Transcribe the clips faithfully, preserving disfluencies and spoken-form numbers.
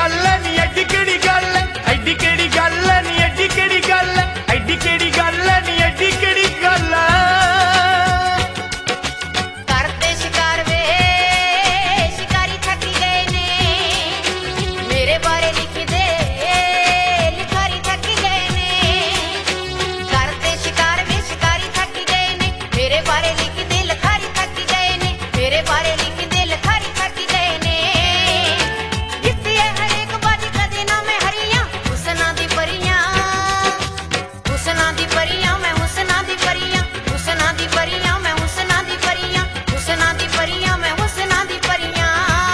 गल है नी एडी केड़ी गल है, एडी केड़ी गल है नी एडी केड़ी गल है, एडी केड़ी गल है नी एडी केड़ी गल है। करते शिकार वे शिकारी थक गए ने, मेरे बारे लिख दे लिखारी थक गए ने। करते शिकार वे शिकारी थक गए ने, मेरे बारे लिख दे लिखारी थक गए ने, मेरे बारे लिख दे लिखारी थक गए ने। जित्ते हर एक बाजी कदे ना मैं हरियां हुसना दी परियां, हुसना दी परियां मैं हुसना दी परियां, हुसना दी परियां मैं हुसना दी परियां, हुसना दी परियां मैं हुसना दी परियां।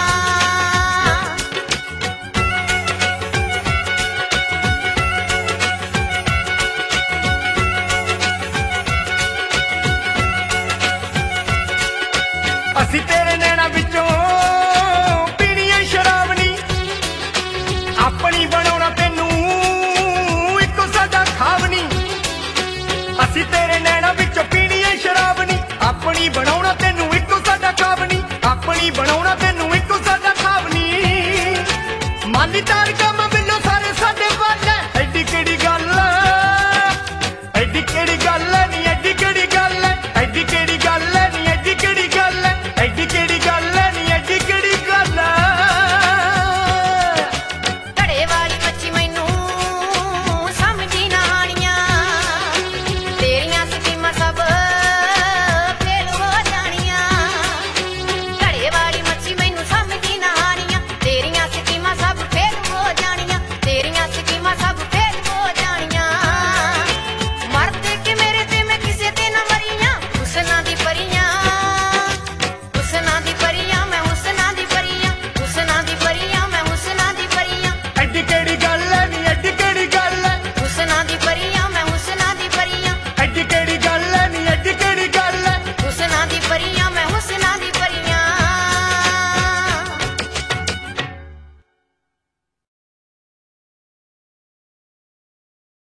असी तेरे नैना विचों पीणीए शराब नी, अपनी बनाउणा तैनू इक्को साडा खाब नी। असी तेरे नैना विचों पीणीए शराब नी, अपनी बनाउणा तैनू इक्को साडा खाब नी, अपनी बनाउणा तैनू इक्को साडा खाब नी। माली तार कम